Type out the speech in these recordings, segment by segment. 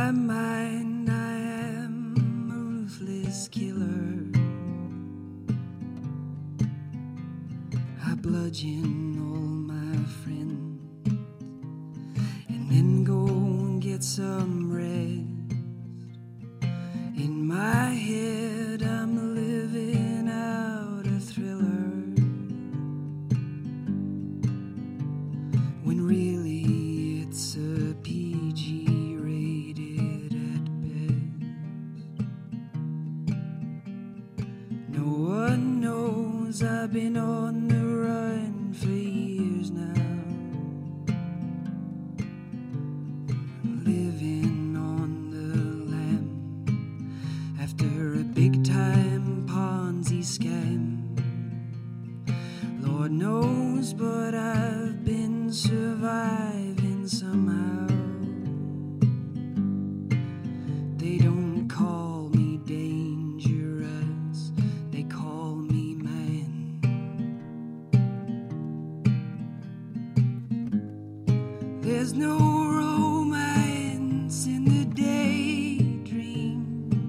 my mind, I am a ruthless killer. I bludgeon all my friends and then go and get some rest. In my head, I'm living out a thriller, when really it's a PG rated at best. No one knows I've been on the run for years now, living on the lam after a big time Ponzi scam. Lord knows, but I've been surviving somehow. They don't call me dangerous, they call me man. There's no romance in the daydream.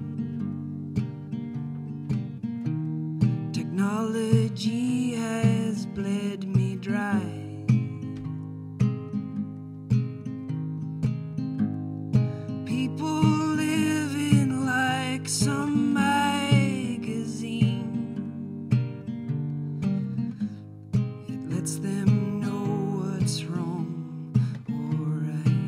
Technology has bled me dry. People living like some magazine. It lets them know what's wrong or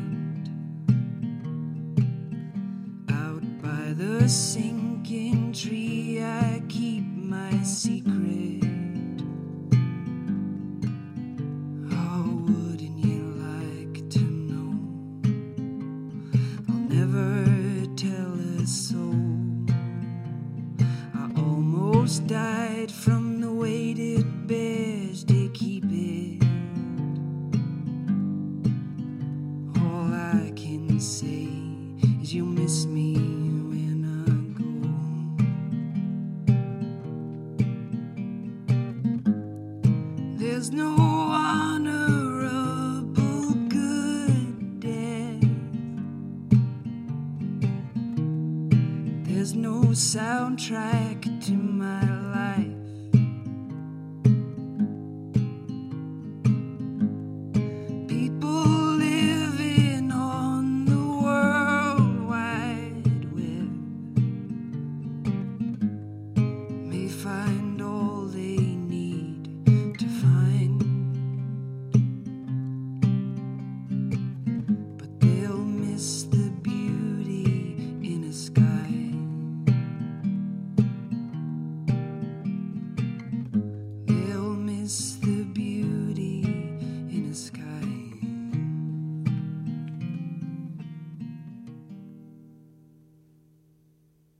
right. Out by the sinking tree, I keep my secret. Oh, wouldn't you like to know? I'll never tell a soul. I almost died from the weight it bears to keep it. All I can say is you'll miss me when I go. There's no honorable good death. There's no soundtrack